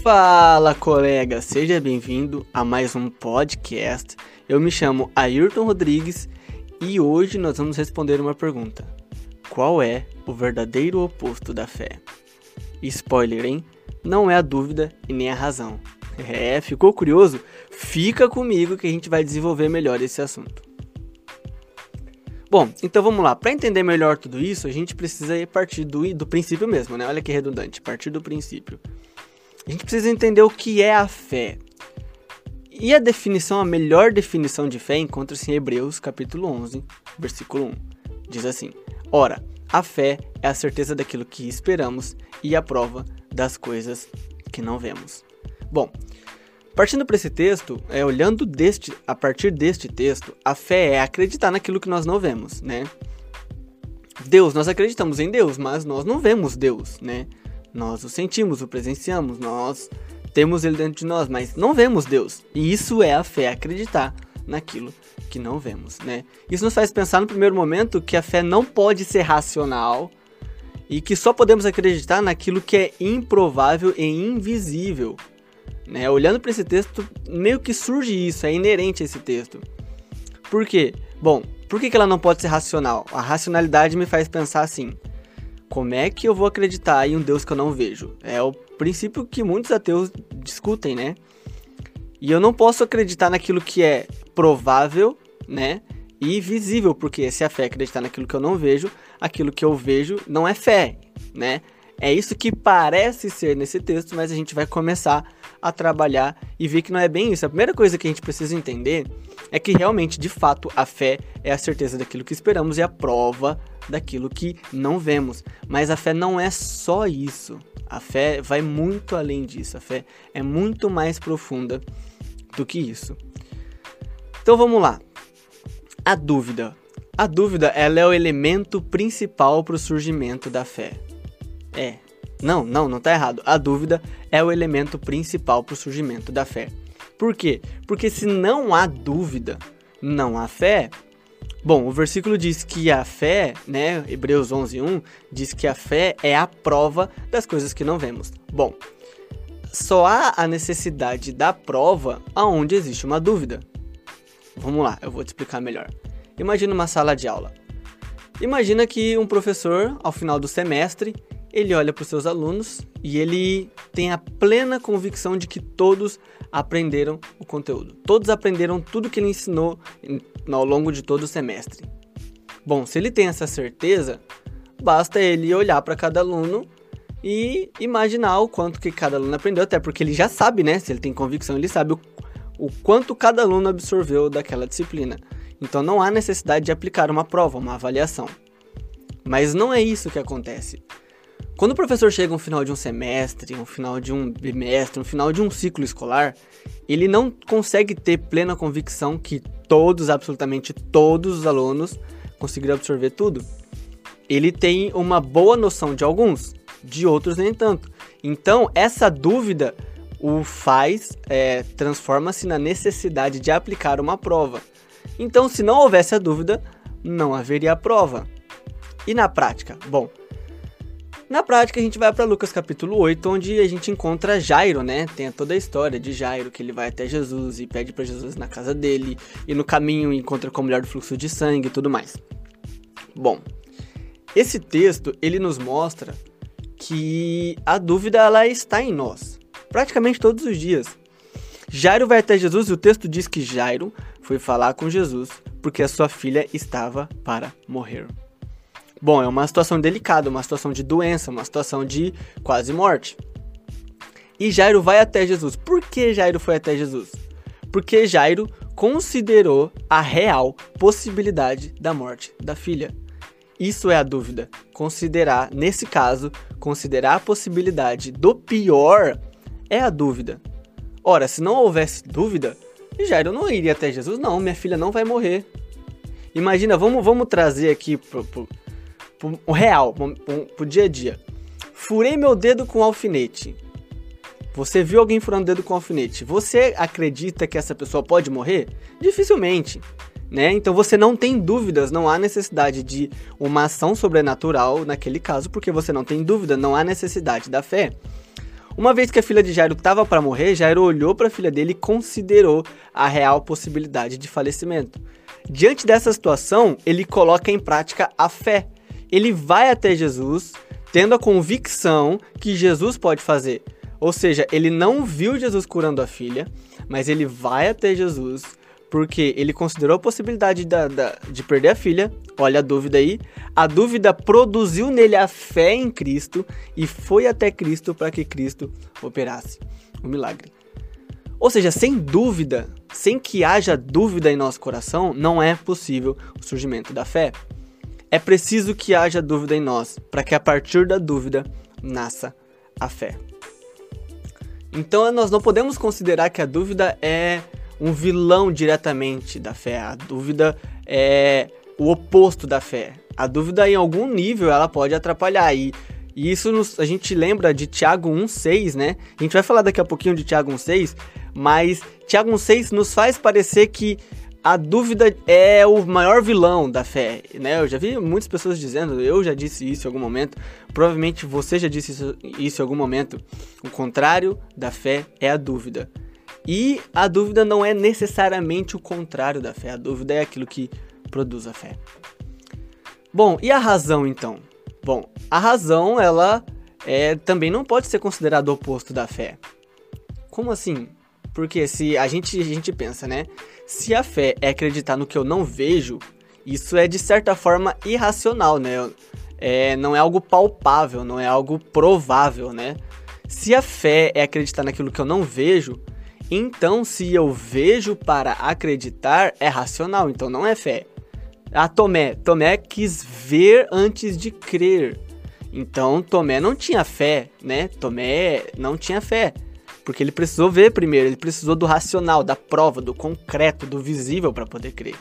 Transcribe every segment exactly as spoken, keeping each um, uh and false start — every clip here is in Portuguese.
Fala, colega! Seja bem-vindo a mais um podcast. Eu me chamo Ayrton Rodrigues e hoje nós vamos responder uma pergunta. Qual é o verdadeiro oposto da fé? Spoiler, hein? Não é a dúvida e nem a razão. É, ficou curioso? Fica comigo que a gente vai desenvolver melhor esse assunto. Bom, então vamos lá. Para entender melhor tudo isso, a gente precisa ir partir do, do princípio mesmo, né? Olha que redundante, partir do princípio. A gente precisa entender o que é a fé. E a definição, a melhor definição de fé encontra-se em Hebreus, capítulo onze, versículo um. Diz assim: Ora, a fé é a certeza daquilo que esperamos e a prova das coisas que não vemos. Bom, partindo para esse texto, é, olhando deste, a partir deste texto, a fé é acreditar naquilo que nós não vemos, né? Deus, nós acreditamos em Deus, mas nós não vemos Deus, né? Nós o sentimos, o presenciamos, nós temos ele dentro de nós, mas não vemos Deus. E isso é a fé, acreditar naquilo que não vemos, né? Isso nos faz pensar no primeiro momento que a fé não pode ser racional e que só podemos acreditar naquilo que é improvável e invisível, né? Olhando para esse texto, meio que surge isso, é inerente a esse texto. Por quê? Bom, por que que ela não pode ser racional? A racionalidade me faz pensar assim: como é que eu vou acreditar em um Deus que eu não vejo? É o princípio que muitos ateus discutem, né? E eu não posso acreditar naquilo que é provável, né? E visível, porque se a fé é acreditar naquilo que eu não vejo, aquilo que eu vejo não é fé, né? É isso que parece ser nesse texto, mas a gente vai começar a trabalhar e ver que não é bem isso. A primeira coisa que a gente precisa entender é que realmente, de fato, a fé é a certeza daquilo que esperamos e a prova daquilo que não vemos. Mas a fé não é só isso. A fé vai muito além disso. A fé é muito mais profunda do que isso. Então vamos lá. A dúvida. A dúvida, ela é o elemento principal para o surgimento da fé. É. Não, não, não tá errado. A dúvida é o elemento principal para o surgimento da fé. Por quê? Porque se não há dúvida, não há fé. Bom, o versículo diz que a fé, né, Hebreus onze, um, diz que a fé é a prova das coisas que não vemos. Bom, só há a necessidade da prova aonde existe uma dúvida. Vamos lá, eu vou te explicar melhor. Imagina uma sala de aula. Imagina que um professor, ao final do semestre, ele olha para os seus alunos e ele tem a plena convicção de que todos aprenderam o conteúdo. Todos aprenderam tudo que ele ensinou ao longo de todo o semestre. Bom, se ele tem essa certeza, basta ele olhar para cada aluno e imaginar o quanto que cada aluno aprendeu, até porque ele já sabe, né? Se ele tem convicção, ele sabe o, o quanto cada aluno absorveu daquela disciplina. Então não há necessidade de aplicar uma prova, uma avaliação. Mas não é isso que acontece. Quando o professor chega no final de um semestre, no final de um bimestre, no final de um ciclo escolar, ele não consegue ter plena convicção que todos, absolutamente todos os alunos conseguiram absorver tudo. Ele tem uma boa noção de alguns, de outros nem tanto. Então, essa dúvida o faz, é, transforma-se na necessidade de aplicar uma prova. Então, se não houvesse a dúvida, não haveria a prova. E na prática? Bom, na prática, a gente vai para Lucas capítulo oito, onde a gente encontra Jairo, né? Tem toda a história de Jairo, que ele vai até Jesus e pede para Jesus na casa dele, e no caminho encontra com a mulher do fluxo de sangue e tudo mais. Bom, esse texto, ele nos mostra que a dúvida, ela está em nós, praticamente todos os dias. Jairo vai até Jesus e o texto diz que Jairo foi falar com Jesus porque a sua filha estava para morrer. Bom, é uma situação delicada, uma situação de doença, uma situação de quase morte. E Jairo vai até Jesus. Por que Jairo foi até Jesus? Porque Jairo considerou a real possibilidade da morte da filha. Isso é a dúvida. Considerar, nesse caso, considerar a possibilidade do pior é a dúvida. Ora, se não houvesse dúvida, Jairo não iria até Jesus. Não, minha filha não vai morrer. Imagina, vamos, vamos trazer aqui pro... pro o real, pro dia a dia. Furei meu dedo com alfinete. Você viu alguém furando o dedo com alfinete. Você acredita que essa pessoa pode morrer? Dificilmente, né? Então você não tem dúvidas, não há necessidade de uma ação sobrenatural naquele caso, porque você não tem dúvida, não há necessidade da fé. Uma vez que a filha de Jairo estava para morrer, Jairo olhou para a filha dele e considerou a real possibilidade de falecimento. Diante dessa situação, ele coloca em prática a fé. Ele vai até Jesus, tendo a convicção que Jesus pode fazer. Ou seja, ele não viu Jesus curando a filha, mas ele vai até Jesus porque ele considerou a possibilidade da, da, de perder a filha. Olha a dúvida aí. A dúvida produziu nele a fé em Cristo e foi até Cristo para que Cristo operasse o milagre. Ou seja, sem dúvida, sem que haja dúvida em nosso coração, não é possível o surgimento da fé. É preciso que haja dúvida em nós, para que a partir da dúvida nasça a fé. Então nós não podemos considerar que a dúvida é um vilão diretamente da fé. A dúvida é o oposto da fé. A dúvida em algum nível ela pode atrapalhar. E, e isso nos, a gente lembra de Tiago um seis, né? A gente vai falar daqui a pouquinho de Tiago um seis, mas Tiago um seis nos faz parecer que a dúvida é o maior vilão da fé, né? Eu já vi muitas pessoas dizendo, eu já disse isso em algum momento, provavelmente você já disse isso, isso em algum momento. O contrário da fé é a dúvida. E a dúvida não é necessariamente o contrário da fé, a dúvida é aquilo que produz a fé. Bom, e a razão então? Bom, a razão, ela é, também não pode ser considerada o oposto da fé. Como assim? Porque se a gente, a gente pensa, né? Se a fé é acreditar no que eu não vejo, isso é de certa forma irracional, né? É, não é algo palpável, não é algo provável, né? Se a fé é acreditar naquilo que eu não vejo, então se eu vejo para acreditar, é racional, então não é fé. Ah, Tomé, Tomé quis ver antes de crer. Então Tomé não tinha fé, né? Tomé não tinha fé. Porque ele precisou ver primeiro, ele precisou do racional, da prova, do concreto, do visível para poder crer.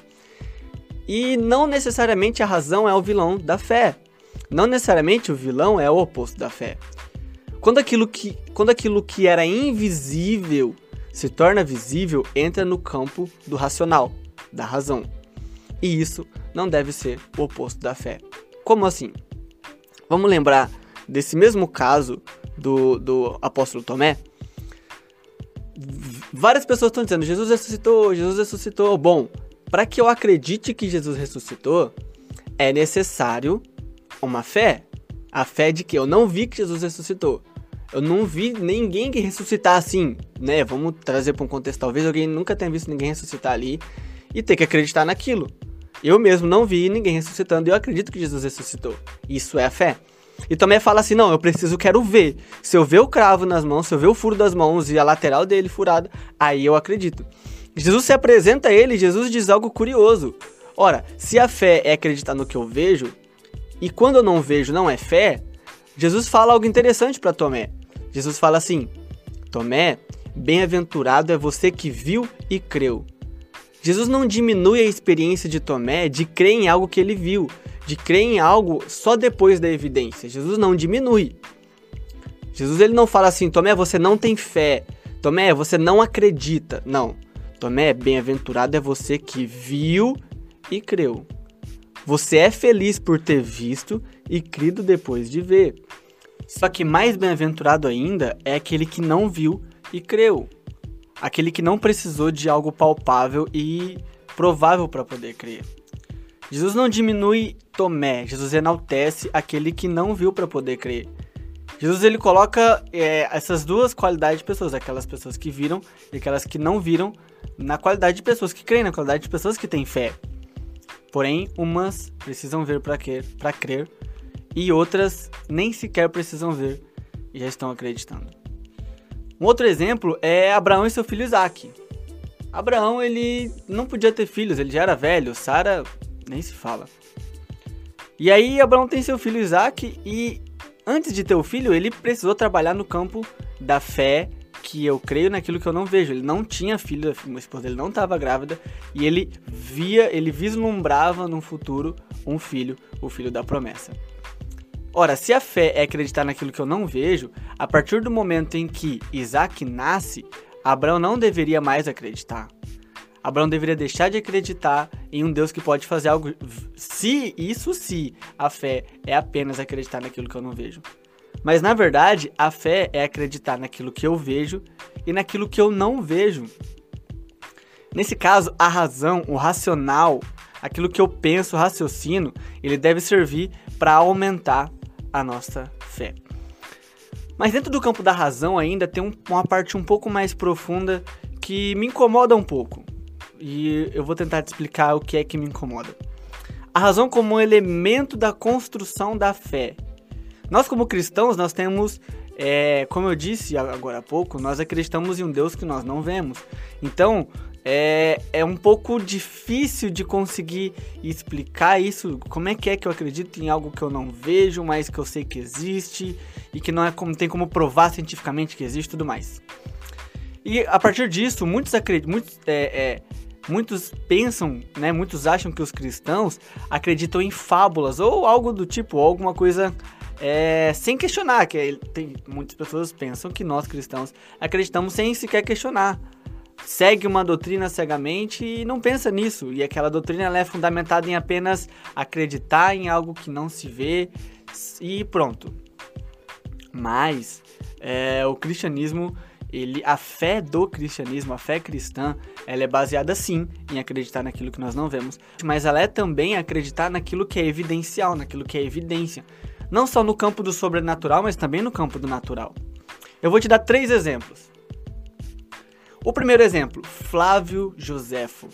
E não necessariamente a razão é o vilão da fé. Não necessariamente o vilão é o oposto da fé. Quando aquilo que, quando aquilo que era invisível se torna visível, entra no campo do racional, da razão. E isso não deve ser o oposto da fé. Como assim? Vamos lembrar desse mesmo caso do, do apóstolo Tomé? Várias pessoas estão dizendo, Jesus ressuscitou, Jesus ressuscitou. Bom, para que eu acredite que Jesus ressuscitou, é necessário uma fé. A fé de que eu não vi que Jesus ressuscitou. Eu não vi ninguém que ressuscitar assim, né? Vamos trazer para um contexto, talvez alguém nunca tenha visto ninguém ressuscitar ali e ter que acreditar naquilo. Eu mesmo não vi ninguém ressuscitando e eu acredito que Jesus ressuscitou. Isso é a fé. E também fala assim, não, eu preciso, quero ver. Se eu ver o cravo nas mãos, se eu ver o furo das mãos e a lateral dele furada, aí eu acredito. Jesus se apresenta a ele e Jesus diz algo curioso. Ora, se a fé é acreditar no que eu vejo, e quando eu não vejo não é fé, Jesus fala algo interessante para Tomé. Jesus fala assim, Tomé, bem-aventurado é você que viu e creu. Jesus não diminui a experiência de Tomé de crer em algo que ele viu, de crer em algo só depois da evidência. Jesus não diminui. Jesus ele não fala assim, Tomé, você não tem fé. Tomé, você não acredita. Não. Tomé, bem-aventurado é você que viu e creu. Você é feliz por ter visto e crido depois de ver. Só que mais bem-aventurado ainda é aquele que não viu e creu. Aquele que não precisou de algo palpável e provável para poder crer. Jesus não diminui Tomé, Jesus enaltece aquele que não viu para poder crer. Jesus ele coloca é, essas duas qualidades de pessoas, aquelas pessoas que viram e aquelas que não viram, na qualidade de pessoas que creem, na qualidade de pessoas que têm fé. Porém, umas precisam ver para crer, para crer e outras nem sequer precisam ver e já estão acreditando. Um outro exemplo é Abraão e seu filho Isaque. Abraão ele não podia ter filhos, ele já era velho, Sara nem se fala. E aí Abraão tem seu filho Isaque e antes de ter o filho ele precisou trabalhar no campo da fé, que eu creio naquilo que eu não vejo. Ele não tinha filho, a esposa dele não estava grávida e ele via, ele vislumbrava no futuro um filho, o filho da promessa. Ora, se a fé é acreditar naquilo que eu não vejo, a partir do momento em que Isaque nasce, Abraão não deveria mais acreditar. Abraão deveria deixar de acreditar em um Deus que pode fazer algo, se, isso se a fé é apenas acreditar naquilo que eu não vejo. Mas, na verdade, a fé é acreditar naquilo que eu vejo e naquilo que eu não vejo. Nesse caso, a razão, o racional, aquilo que eu penso, raciocino, ele deve servir para aumentar a nossa fé. Mas dentro do campo da razão ainda tem um, uma parte um pouco mais profunda que me incomoda um pouco. E eu vou tentar te explicar o que é que me incomoda. A razão como um elemento da construção da fé. Nós como cristãos, nós temos, é, como eu disse agora há pouco, nós acreditamos em um Deus que nós não vemos. Então, é, é um pouco difícil de conseguir explicar isso. Como é que é que eu acredito em algo que eu não vejo, mas que eu sei que existe e que não é como, tem como provar cientificamente que existe e tudo mais. E a partir disso, muitos, acred, muitos, é, é, muitos pensam, né, muitos acham que os cristãos acreditam em fábulas ou algo do tipo, ou alguma coisa é, sem questionar. Que tem, muitas pessoas pensam que nós cristãos acreditamos sem sequer questionar. Segue uma doutrina cegamente e não pensa nisso. E aquela doutrina ela é fundamentada em apenas acreditar em algo que não se vê e pronto. Mas é, o cristianismo, ele, a fé do cristianismo, a fé cristã, ela é baseada sim em acreditar naquilo que nós não vemos. Mas ela é também acreditar naquilo que é evidencial, naquilo que é evidência. Não só no campo do sobrenatural, mas também no campo do natural. Eu vou te dar três exemplos. O primeiro exemplo, Flávio Joséfo.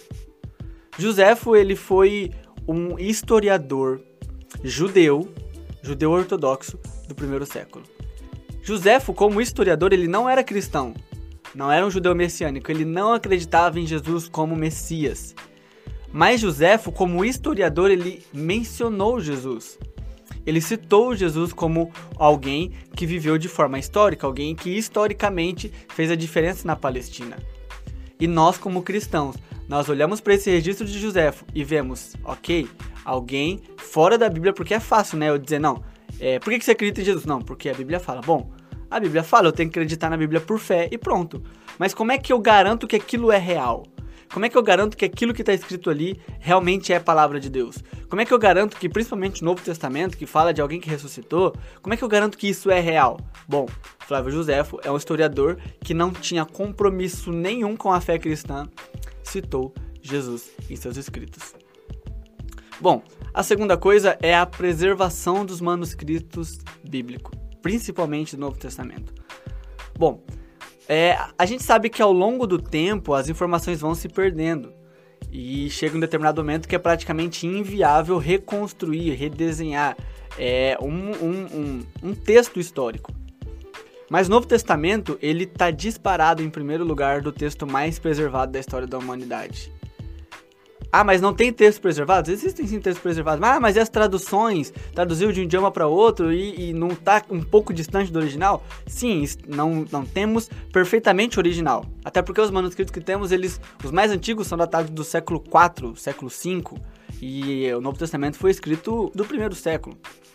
Joséfo, ele foi um historiador judeu, judeu ortodoxo do primeiro século. Joséfo, como historiador, ele não era cristão, não era um judeu messiânico, ele não acreditava em Jesus como Messias. Mas Joséfo, como historiador, ele mencionou Jesus. Ele citou Jesus como alguém que viveu de forma histórica, alguém que historicamente fez a diferença na Palestina. E nós, como cristãos, nós olhamos para esse registro de Joséfo e vemos, ok, alguém fora da Bíblia, porque é fácil, né, eu dizer, não, é, por que você acredita em Jesus? Não, porque a Bíblia fala. Bom, a Bíblia fala, eu tenho que acreditar na Bíblia por fé e pronto. Mas como é que eu garanto que aquilo é real? Como é que eu garanto que aquilo que está escrito ali realmente é a palavra de Deus? Como é que eu garanto que, principalmente no Novo Testamento, que fala de alguém que ressuscitou, como é que eu garanto que isso é real? Bom, Flávio Joséfo é um historiador que não tinha compromisso nenhum com a fé cristã, citou Jesus em seus escritos. Bom, a segunda coisa é a preservação dos manuscritos bíblicos, principalmente do Novo Testamento. Bom, É, a gente sabe que ao longo do tempo as informações vão se perdendo e chega um determinado momento que é praticamente inviável reconstruir, redesenhar é, um, um, um, um texto histórico. Mas o Novo Testamento ele está disparado em primeiro lugar do texto mais preservado da história da humanidade. Ah, mas não tem textos preservados? Existem sim textos preservados. Ah, mas e as traduções? Traduziu de um idioma para outro e, e não está um pouco distante do original? Sim, não, não temos perfeitamente original. Até porque os manuscritos que temos, eles, os mais antigos são datados do século quatro, século cinco. E o Novo Testamento foi escrito do primeiro século.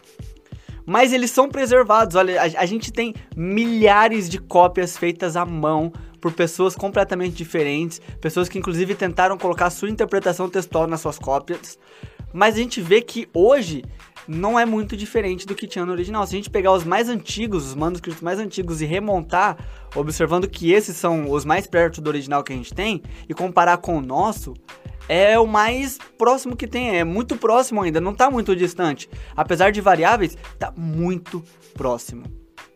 Mas eles são preservados. Olha, a, a gente tem milhares de cópias feitas à mão por pessoas completamente diferentes, pessoas que inclusive tentaram colocar a sua interpretação textual nas suas cópias, mas a gente vê que hoje não é muito diferente do que tinha no original. Se a gente pegar os mais antigos, os manuscritos mais antigos e remontar, observando que esses são os mais perto do original que a gente tem, e comparar com o nosso, é o mais próximo que tem, é muito próximo ainda, não está muito distante. Apesar de variáveis, está muito próximo.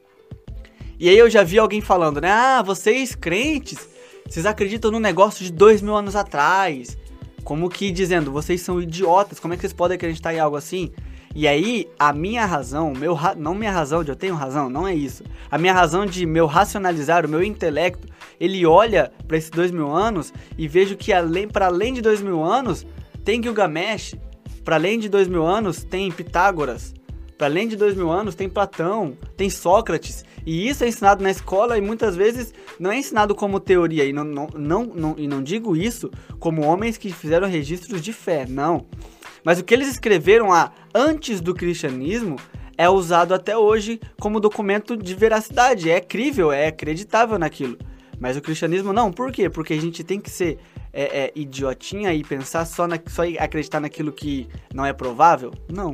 E aí eu já vi alguém falando, né? Ah, vocês crentes, vocês acreditam num negócio de dois mil anos atrás. Como que dizendo, vocês são idiotas, como é que vocês podem acreditar em algo assim? E aí, a minha razão, meu ra... não minha razão de eu tenho razão, não é isso. A minha razão de meu racionalizar, o meu intelecto, ele olha para esses dois mil anos e vejo que além, para além de dois mil anos, tem Gilgamesh. Para além de dois mil anos, tem Pitágoras. Para além de dois mil anos, tem Platão, tem Sócrates. E isso é ensinado na escola e muitas vezes não é ensinado como teoria. E não, não, não, não, e não digo isso como homens que fizeram registros de fé, não. Mas o que eles escreveram há, antes do cristianismo é usado até hoje como documento de veracidade. É crível, é acreditável naquilo. Mas o cristianismo não. Por quê? Porque a gente tem que ser é, é, idiotinha e pensar só, na, só acreditar naquilo que não é provável? Não.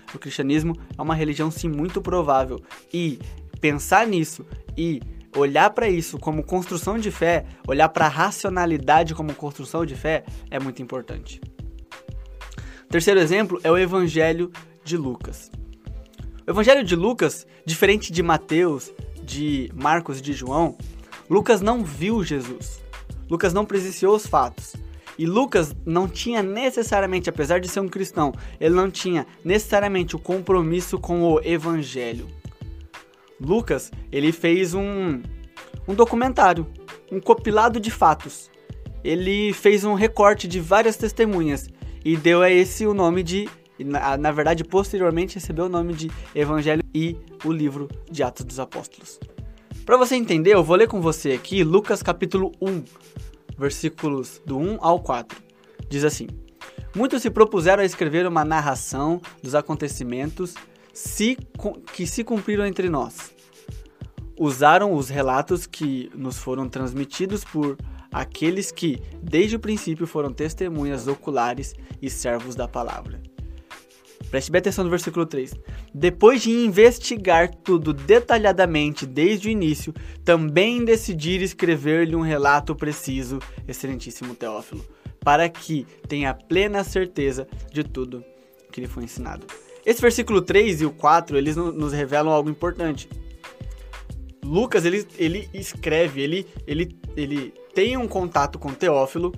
o cristianismo é uma religião sim muito provável. E pensar nisso e olhar para isso como construção de fé, olhar para a racionalidade como construção de fé é muito importante. Terceiro exemplo é o Evangelho de Lucas. O Evangelho de Lucas, diferente de Mateus, de Marcos e de João, Lucas não viu Jesus. Lucas não presenciou os fatos. E Lucas não tinha necessariamente, apesar de ser um cristão, ele não tinha necessariamente o compromisso com o Evangelho. Lucas, ele fez um, um documentário, um compilado de fatos. Ele fez um recorte de várias testemunhas e deu a esse o nome de, na, na verdade, posteriormente recebeu o nome de Evangelho e o livro de Atos dos Apóstolos. Para você entender, eu vou ler com você aqui Lucas capítulo um, versículos do um ao quatro. Diz assim: muitos se propuseram a escrever uma narração dos acontecimentos se, que se cumpriram entre nós. Usaram os relatos que nos foram transmitidos por aqueles que, desde o princípio, foram testemunhas oculares e servos da palavra. Preste bem atenção no versículo três. Depois de investigar tudo detalhadamente desde o início, também decidir escrever-lhe um relato preciso, excelentíssimo Teófilo, para que tenha plena certeza de tudo que lhe foi ensinado. Esse versículo três e o quatro, eles nos revelam algo importante. Lucas, ele, ele escreve, ele, ele, ele tem um contato com Teófilo,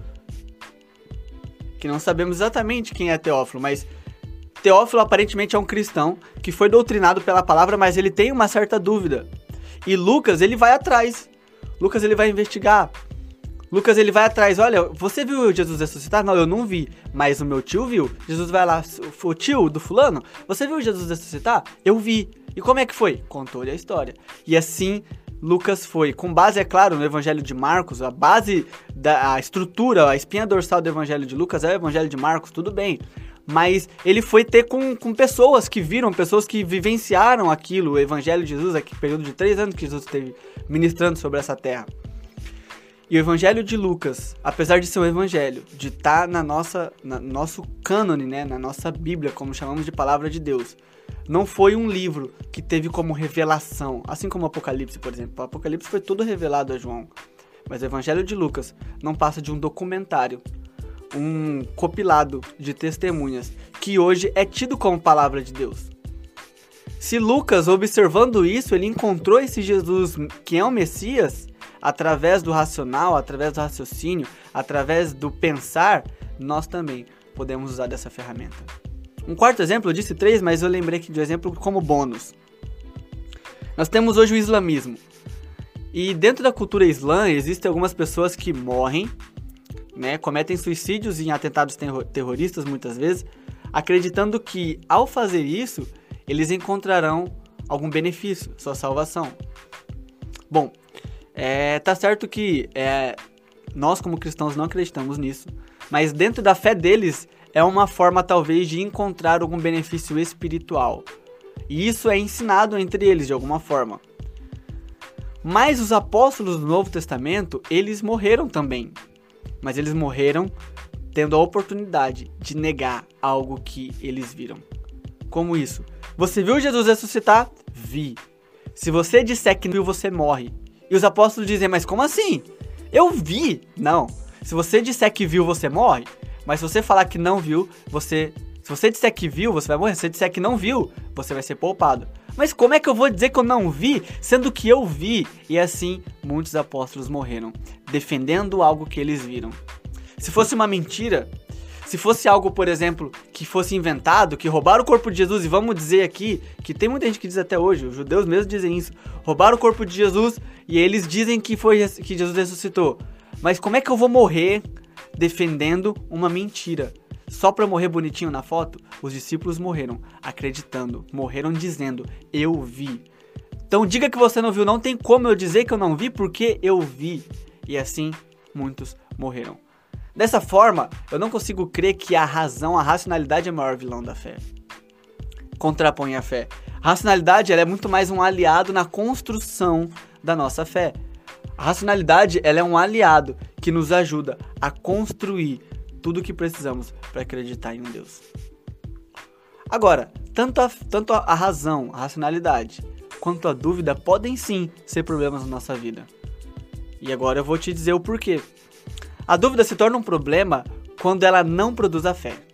que não sabemos exatamente quem é Teófilo, mas Teófilo aparentemente é um cristão que foi doutrinado pela palavra, mas ele tem uma certa dúvida. E Lucas, ele vai atrás. Lucas, ele vai investigar. Lucas, ele vai atrás. Olha, você viu Jesus ressuscitar? Não, eu não vi, mas o meu tio viu. Jesus vai lá, o tio do fulano, você viu Jesus ressuscitar? Eu vi. E como é que foi? Contou-lhe a história. E assim, Lucas foi, com base, é claro, no Evangelho de Marcos, a base, da a estrutura, a espinha dorsal do Evangelho de Lucas é o Evangelho de Marcos, tudo bem. Mas ele foi ter com, com pessoas que viram, pessoas que vivenciaram aquilo, o Evangelho de Jesus, aquele período de três anos que Jesus esteve ministrando sobre essa terra. E o Evangelho de Lucas, apesar de ser um evangelho, de estar na nossa, na nosso cânone, né, na nossa Bíblia, como chamamos de Palavra de Deus, não foi um livro que teve como revelação, assim como o Apocalipse, por exemplo. O Apocalipse foi tudo revelado a João, mas o Evangelho de Lucas não passa de um documentário, um compilado de testemunhas, que hoje é tido como Palavra de Deus. Se Lucas, observando isso, ele encontrou esse Jesus que é o Messias, através do racional, através do raciocínio, através do pensar, nós também podemos usar dessa ferramenta. Um quarto exemplo, eu disse três, mas eu lembrei aqui de um exemplo como bônus. Nós temos hoje o islamismo. E dentro da cultura islã, existem algumas pessoas que morrem, né, cometem suicídios em atentados terror- terroristas muitas vezes, acreditando que ao fazer isso, eles encontrarão algum benefício, sua salvação. Bom, é, tá certo que é, nós como cristãos não acreditamos nisso, mas dentro da fé deles é uma forma talvez de encontrar algum benefício espiritual. E isso é ensinado entre eles de alguma forma. Mas os apóstolos do Novo Testamento, eles morreram também. Mas eles morreram tendo a oportunidade de negar algo que eles viram. Como isso? Você viu Jesus ressuscitar? Vi. Se você disser que não viu, você morre. E os apóstolos dizem, mas como assim? Eu vi. Não. Se você disser que viu, você morre. Mas se você falar que não viu, você... Se você disser que viu, você vai morrer. Se você disser que não viu, você vai ser poupado. Mas como é que eu vou dizer que eu não vi, sendo que eu vi? E assim, muitos apóstolos morreram, defendendo algo que eles viram. Se fosse uma mentira, se fosse algo, por exemplo, que fosse inventado, que roubaram o corpo de Jesus, e vamos dizer aqui, que tem muita gente que diz até hoje, os judeus mesmo dizem isso, roubaram o corpo de Jesus e eles dizem que, foi, que Jesus ressuscitou. Mas como é que eu vou morrer defendendo uma mentira? Só para morrer bonitinho na foto? Os discípulos morreram acreditando, morreram dizendo, eu vi. Então diga que você não viu, não tem como eu dizer que eu não vi, porque eu vi. E assim, muitos morreram. Dessa forma, eu não consigo crer que a razão, a racionalidade é o maior vilão da fé. Contrapõe a fé. A racionalidade ela é muito mais um aliado na construção da nossa fé. A racionalidade ela é um aliado que nos ajuda a construir tudo o que precisamos para acreditar em um Deus. Agora, tanto a, tanto a razão, a racionalidade, quanto a dúvida podem sim ser problemas na nossa vida. E agora eu vou te dizer o porquê. A dúvida se torna um problema quando ela não produz a fé.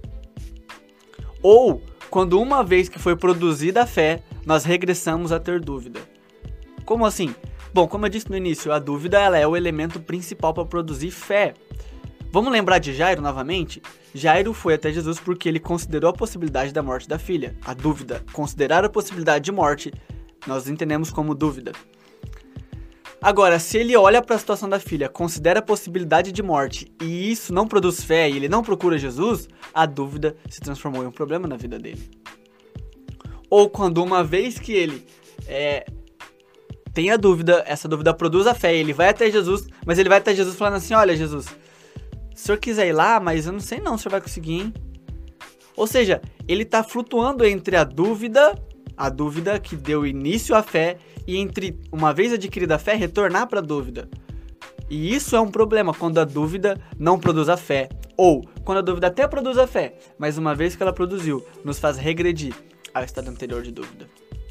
Ou quando uma vez que foi produzida a fé, nós regressamos a ter dúvida. Como assim? Bom, como eu disse no início, a dúvida ela é o elemento principal para produzir fé. Vamos lembrar de Jairo novamente? Jairo foi até Jesus porque ele considerou a possibilidade da morte da filha. A dúvida, considerar a possibilidade de morte, nós entendemos como dúvida. Agora, se ele olha para a situação da filha, considera a possibilidade de morte e isso não produz fé e ele não procura Jesus, a dúvida se transformou em um problema na vida dele. Ou quando uma vez que ele é, tem a dúvida, essa dúvida produz a fé, ele vai até Jesus, mas ele vai até Jesus falando assim, olha Jesus, se o senhor quiser ir lá, mas eu não sei não se o senhor vai conseguir, hein? Ou seja, ele está flutuando entre a dúvida, a dúvida que deu início à fé, e entre, uma vez adquirida a fé, retornar para a dúvida. E isso é um problema, quando a dúvida não produz a fé. Ou, quando a dúvida até produz a fé, mas uma vez que ela produziu, nos faz regredir ao estado anterior de dúvida.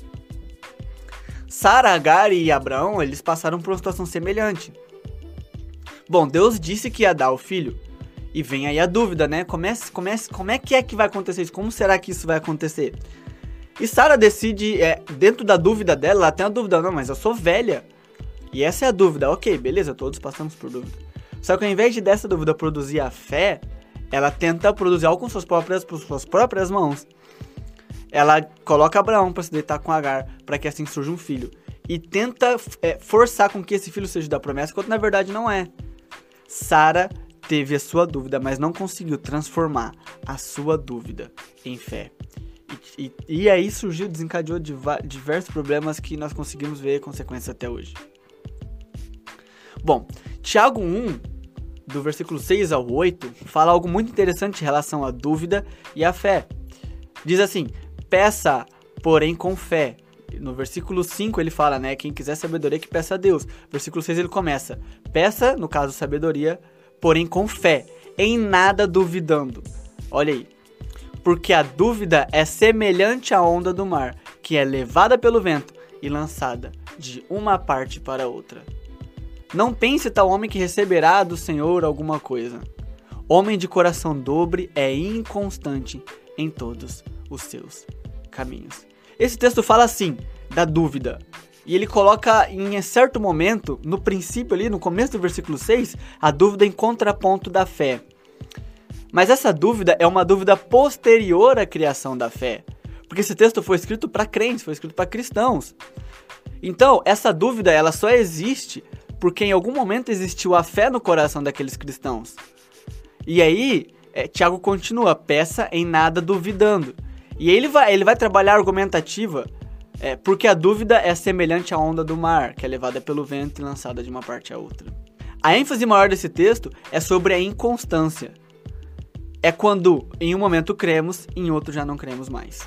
Sara, Agar e Abraão, eles passaram por uma situação semelhante. Bom, Deus disse que ia dar o filho, e vem aí a dúvida, né? Comece, comece, como é que é que vai acontecer isso? Como será que isso vai acontecer? E Sara decide, é, dentro da dúvida dela, ela tem a dúvida, não, mas eu sou velha. E essa é a dúvida, ok, beleza, todos passamos por dúvida. Só que ao invés de dessa dúvida produzir a fé, ela tenta produzir algo com suas próprias, com suas próprias mãos. Ela coloca Abraão para se deitar com Agar, para que assim surja um filho. E tenta é, forçar com que esse filho seja da promessa, quando na verdade não é. Sara teve a sua dúvida, mas não conseguiu transformar a sua dúvida em fé. E, e, e aí surgiu, desencadeou diversos problemas que nós conseguimos ver consequências até hoje. Bom, Tiago um, do versículo seis ao oito, fala algo muito interessante em relação à dúvida e à fé. Diz assim, peça, porém com fé. No versículo cinco ele fala, né, quem quiser sabedoria que peça a Deus. Versículo seis ele começa, peça, no caso sabedoria, porém com fé, em nada duvidando. Olha aí. Porque a dúvida é semelhante à onda do mar, que é levada pelo vento e lançada de uma parte para outra. Não pense tal homem que receberá do Senhor alguma coisa. Homem de coração dobre é inconstante em todos os seus caminhos. Esse texto fala assim, da dúvida. E ele coloca em certo momento, no princípio ali, no começo do versículo seis, a dúvida em contraponto da fé. Mas essa dúvida é uma dúvida posterior à criação da fé. Porque esse texto foi escrito para crentes, foi escrito para cristãos. Então, essa dúvida ela só existe porque em algum momento existiu a fé no coração daqueles cristãos. E aí, é, Tiago continua, peça em nada duvidando. E aí ele vai, ele vai trabalhar a argumentativa, é, porque a dúvida é semelhante à onda do mar, que é levada pelo vento e lançada de uma parte a outra. A ênfase maior desse texto é sobre a inconstância. É quando em um momento cremos, em outro já não cremos mais.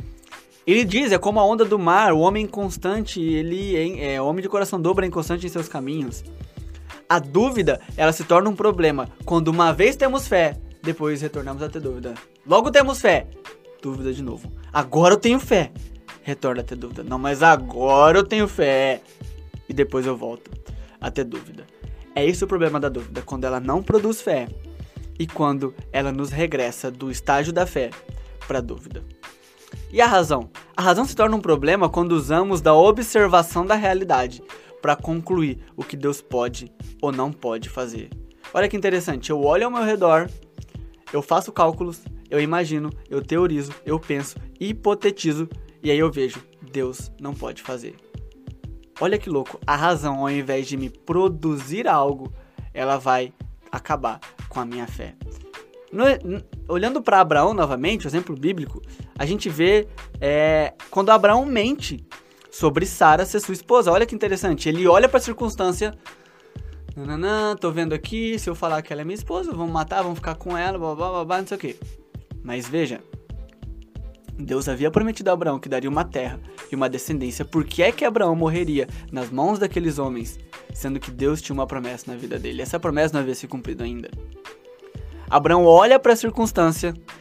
Ele diz, é como a onda do mar, o homem inconstante, ele é, é homem de coração dobro, é inconstante em seus caminhos. A dúvida, ela se torna um problema quando uma vez temos fé, depois retornamos a ter dúvida. Logo temos fé, dúvida de novo. Agora eu tenho fé, retorna a ter dúvida. Não, mas agora eu tenho fé, e depois eu volto a ter dúvida. É esse o problema da dúvida, quando ela não produz fé. E quando ela nos regressa do estágio da fé para a dúvida. E a razão? A razão se torna um problema quando usamos da observação da realidade para concluir o que Deus pode ou não pode fazer. Olha que interessante, eu olho ao meu redor, eu faço cálculos, eu imagino, eu teorizo, eu penso, hipotetizo e aí eu vejo, Deus não pode fazer. Olha que louco, a razão, ao invés de me produzir algo, ela vai acabar com a minha fé. No, n- olhando para Abraão novamente, o exemplo bíblico, a gente vê é, quando Abraão mente sobre Sara ser sua esposa. Olha que interessante, ele olha para a circunstância, nananã, tô vendo aqui, se eu falar que ela é minha esposa, vamos matar, vamos ficar com ela, blá, blá, blá, blá, não sei o que. Mas veja, Deus havia prometido a Abraão que daria uma terra e uma descendência. Por que é que Abraão morreria nas mãos daqueles homens, sendo que Deus tinha uma promessa na vida dele? Essa promessa não havia se cumprido ainda. Abraão olha para a circunstância,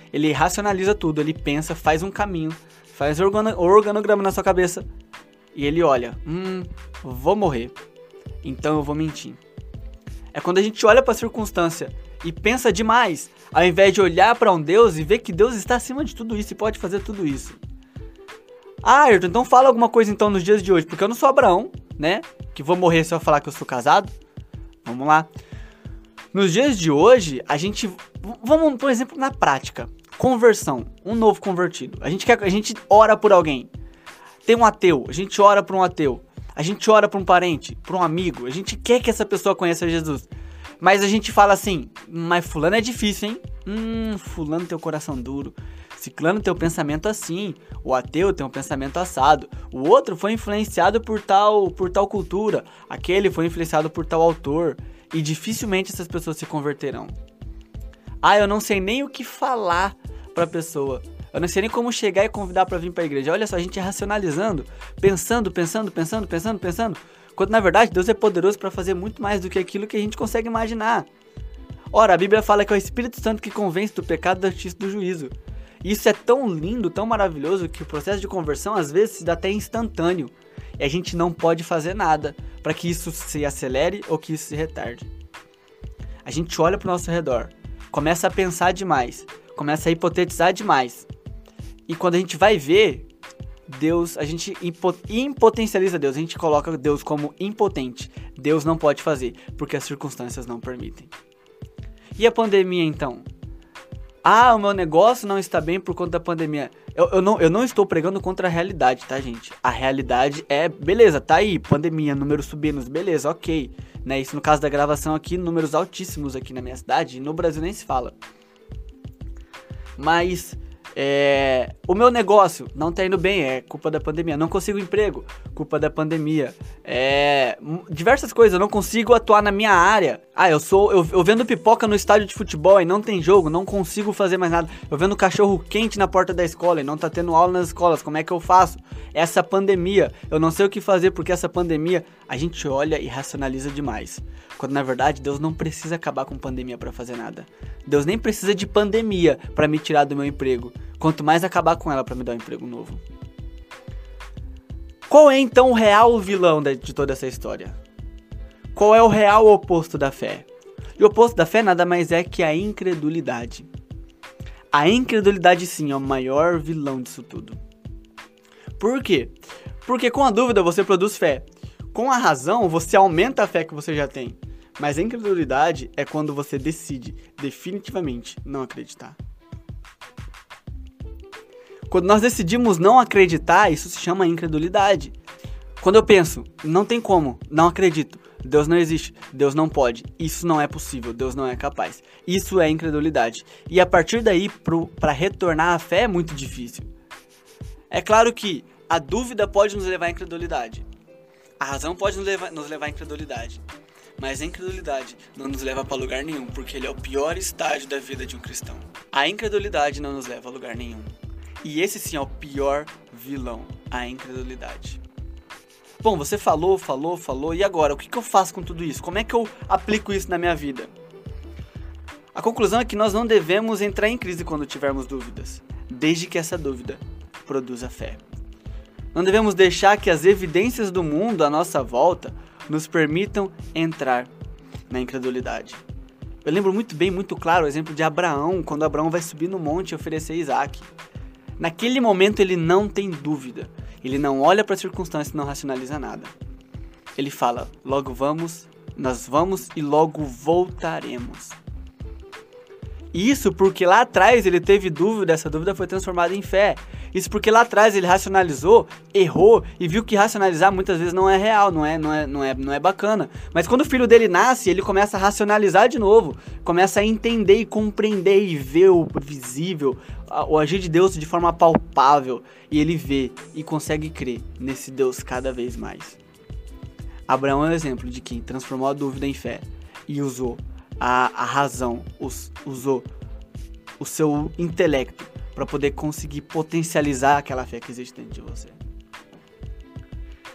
ele racionaliza tudo, ele pensa, faz um caminho, faz organo, organograma na sua cabeça e ele olha, hum, vou morrer, então eu vou mentir. É quando a gente olha para a circunstância e pensa demais, ao invés de olhar para um Deus e ver que Deus está acima de tudo isso e pode fazer tudo isso. Ah, Ayrton, então fala alguma coisa então nos dias de hoje, porque eu não sou Abraão, né, que vou morrer se eu falar que eu sou casado. Vamos lá. Nos dias de hoje, a gente, vamos por exemplo na prática, conversão, um novo convertido. A gente quer, a gente ora por alguém. Tem um ateu, a gente ora por um ateu. A gente ora por um parente, por um amigo. A gente quer que essa pessoa conheça Jesus. Mas a gente fala assim, mas fulano é difícil, hein? Hum, fulano tem o coração duro. Ciclano tem um pensamento assim, o ateu tem um pensamento assado, o outro foi influenciado por tal, por tal cultura, aquele foi influenciado por tal autor, e dificilmente essas pessoas se converterão. Ah, eu não sei nem o que falar pra pessoa, eu não sei nem como chegar e convidar pra vir pra igreja. Olha só, a gente racionalizando, pensando, pensando, pensando, pensando, pensando, quando na verdade Deus é poderoso pra fazer muito mais do que aquilo que a gente consegue imaginar. Ora, a Bíblia fala que é o Espírito Santo que convence do pecado, da justiça e do juízo. Isso é tão lindo, tão maravilhoso, que o processo de conversão às vezes se dá até instantâneo. E a gente não pode fazer nada para que isso se acelere ou que isso se retarde. A gente olha para o nosso redor, começa a pensar demais, começa a hipotetizar demais. E quando a gente vai ver, Deus, a gente impotencializa Deus, a gente coloca Deus como impotente. Deus não pode fazer, porque as circunstâncias não permitem. E a pandemia então? Ah, o meu negócio não está bem por conta da pandemia. Eu, eu, não, eu não estou pregando contra a realidade, tá, gente? A realidade é, beleza, tá aí, pandemia, números subindo, beleza, ok. Né? Isso no caso da gravação aqui, números altíssimos aqui na minha cidade, e no Brasil nem se fala. Mas, é, o meu negócio não tá indo bem, é culpa da pandemia. Não consigo emprego, culpa da pandemia. É, diversas coisas, eu não consigo atuar na minha área. Ah, eu sou, eu, eu vendo pipoca no estádio de futebol e não tem jogo, não consigo fazer mais nada. Eu vendo cachorro quente na porta da escola e não tá tendo aula nas escolas, como é que eu faço? Essa pandemia, eu não sei o que fazer porque essa pandemia, a gente olha e racionaliza demais. Quando na verdade Deus não precisa acabar com pandemia pra fazer nada. Deus nem precisa de pandemia pra me tirar do meu emprego. Quanto mais acabar com ela pra me dar um emprego novo. Qual é então o real vilão de toda essa história? Qual é o real oposto da fé? E o oposto da fé nada mais é que a incredulidade. A incredulidade sim é o maior vilão disso tudo. Por quê? Porque com a dúvida você produz fé. Com a razão você aumenta a fé que você já tem. Mas a incredulidade é quando você decide definitivamente não acreditar. Quando nós decidimos não acreditar, isso se chama incredulidade. Quando eu penso, não tem como, não acredito, Deus não existe, Deus não pode, isso não é possível, Deus não é capaz. Isso é incredulidade. E a partir daí, para retornar à fé é muito difícil. É claro que a dúvida pode nos levar à incredulidade. A razão pode nos levar, nos levar à incredulidade. Mas a incredulidade não nos leva para lugar nenhum, porque ele é o pior estágio da vida de um cristão. A incredulidade não nos leva a lugar nenhum. E esse sim é o pior vilão, a incredulidade. Bom, você falou, falou, falou, e agora? O que, que eu faço com tudo isso? Como é que eu aplico isso na minha vida? A conclusão é que nós não devemos entrar em crise quando tivermos dúvidas, desde que essa dúvida produza fé. Não devemos deixar que as evidências do mundo à nossa volta nos permitam entrar na incredulidade. Eu lembro muito bem, muito claro, o exemplo de Abraão, quando Abraão vai subir no monte e oferecer Isaac. Naquele momento ele não tem dúvida, ele não olha para as circunstâncias e não racionaliza nada. Ele fala, logo vamos, nós vamos e logo voltaremos. Isso porque lá atrás ele teve dúvida, essa dúvida foi transformada em fé. Isso porque lá atrás ele racionalizou, errou e viu que racionalizar muitas vezes não é real, não é, não é, não é, não é bacana. Mas quando o filho dele nasce, ele começa a racionalizar de novo, começa a entender e compreender e ver o visível, o agir de Deus de forma palpável. E ele vê e consegue crer nesse Deus cada vez mais. Abraão é um exemplo de quem transformou a dúvida em fé e usou a, a razão, us, usou o seu intelecto para poder conseguir potencializar aquela fé que existe dentro de você.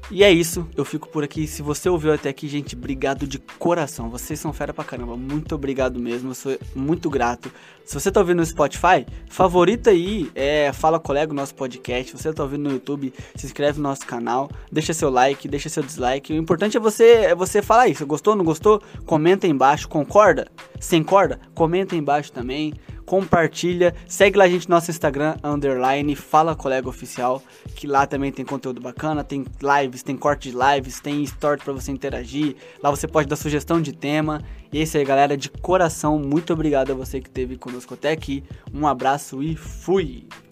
E é isso, eu fico por aqui. Se você ouviu até aqui, gente, obrigado de coração. Vocês são fera pra caramba, muito obrigado mesmo, eu sou muito grato. Se você tá ouvindo no Spotify, favorita aí, é, Fala Colega, o nosso podcast. Se você tá ouvindo no YouTube, se inscreve no nosso canal, deixa seu like, deixa seu dislike. O importante é você, é você falar isso, gostou, não gostou? Comenta aí embaixo, concorda? Sem corda? Comenta aí embaixo também. Compartilha, segue lá a gente no nosso Instagram, underline, Fala Colega Oficial, que lá também tem conteúdo bacana, tem lives, tem corte de lives, tem story pra você interagir, lá você pode dar sugestão de tema. E é isso aí, galera, de coração, muito obrigado a você que esteve conosco até aqui, um abraço e fui!